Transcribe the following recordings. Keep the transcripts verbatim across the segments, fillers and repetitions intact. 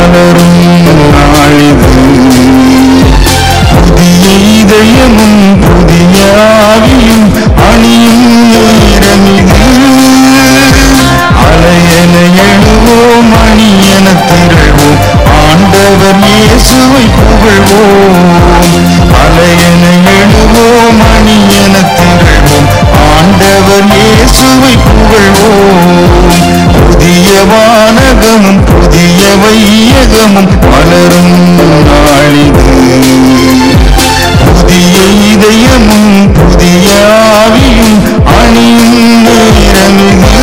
மலரும் நாளிது. புதிய இதயமும் புதிய ஆவியும் அணியும் நேரமிது. அலையென எழுவோம் அணியென திரள்வோம் ஆண்டவர் இயேசுவை புகழ்வோம். அலையென எழுவோம் அணியென திரள்வோம் ஆண்டவர் இயேசுவை புகழ்வோம். புதிய வானகமும் புதிய வையகமும் மலரும் நாளிது. புதிய இதயமும் புதிய ஆவியும் அணியும் நேரமிது.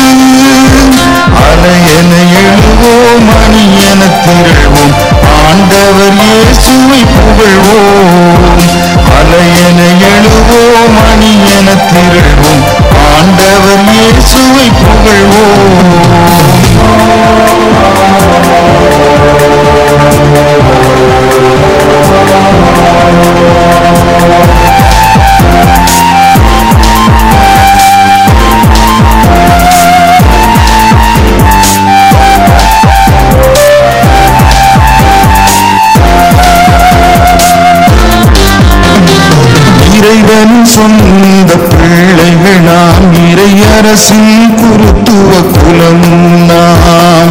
அலையென எழுவோம் அணியென திரள்வோம் ஆண்டவர் இயேசுவை புகழ்வோம். அலையென எழுவோம் அணியென திரள்வோம் ஆண்டவர் இயேசுவை புகழ்வோம். இறைவன் சொந்த பிள்ளைகள் நாம், இறையரசின் குருத்துவ குலம் நாம்.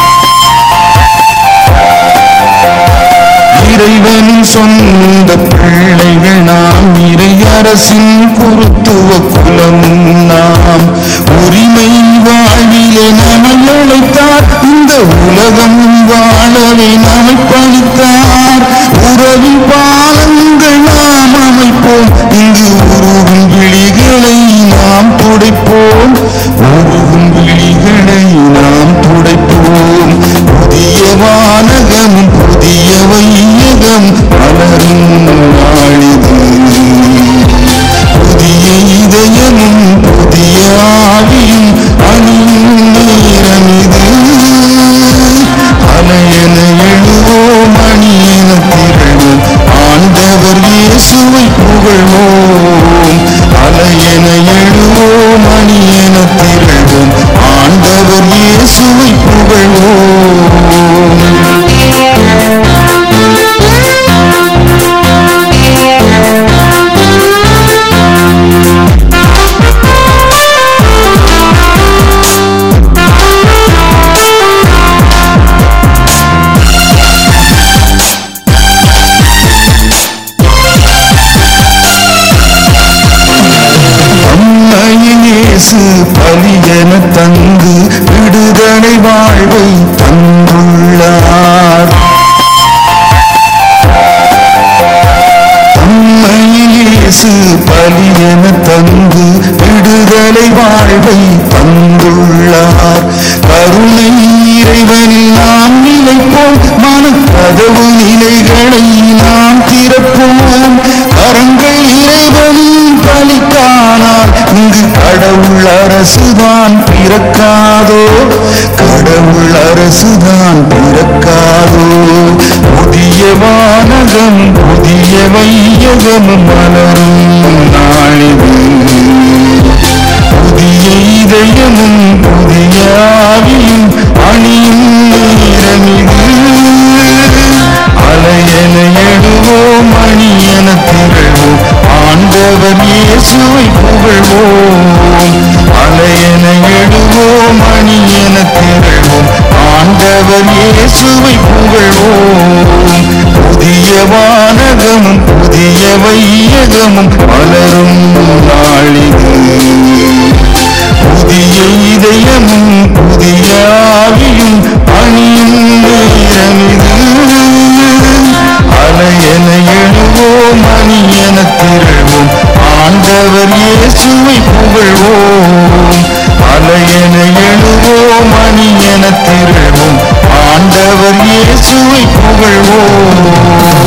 இறைவன் சொந்த பிள்ளைகள் நாம், இறையரசின் குருத்துவ குலம் நாம். உரிமை வாழ்விலே நம்மை அழைத்தார், இந்த உலகம் வாழவே நம்மை பணித்தார். உறவின் பாலங்கள் நாம் அமைப்போம், இங்கு உருகும் விழிகளை நாம் துடைப்போம். உருகும் விழிகளை நாம் துடைப்போம். புதிய வானகமும் புதிய வையகம் மலரும் நாளிது. புதிய இதயமும் புதிய ஆவியும் அணியும் நேரமிது. அலையென எழுவோம் அணியென திரள்வோம் ஆண்டவர் இயேசுவை புகழ்வோம். அலையென எழுவோம் அணியென திரள்வோம் ஆண்டவர் இயேசுவை புகழ்வோம். பலியென தந்து விடுதலை வாழ்வை தந்துள்ளார். அம்மையிலேசு பலியென தந்து விடுதலை வாழ்வை தந்துள்ளார். கருணை இறைவனில் நாம் நிலைப்போம், மனக்கதவு நிலைகளை நாம் திறப்போம். கரங்கள் இறைவனின் பலிக்கானால் இங்கு கடவுள் அரசுதான் பிறக்காதோ, கடவுள் அரசுதான் பிறக்காதோ. புதிய வானகம் புதிய வையகம் மலரும் நாளிது. புதிய இதயமும் புதிய ஆவியும் அணியும் நேரமிது. அலையென எழுவோம் அணியென திரள்வோம் ஆண்டவர் இயேசுவை புகழ்வோம். அலையென எழுவோம் அணியென திரள்வோம் ஆண்டவர் இயேசுவை புகழ்வோம். புதிய வானகமும் புதிய வையகமும் மலரும் நாளிது. புதிய இதயமும் புதிய ஆவியும் அணியும் நேரமிது. அலையென எழுவோம் அணியென திரள்வோம் ஆண்டவர் இயேசுவை புகழ்வோம். அலையென எழுவோம் அணியென திரள்வோம் ஆண்டவர் இயேசுவை புகழ்வோம்.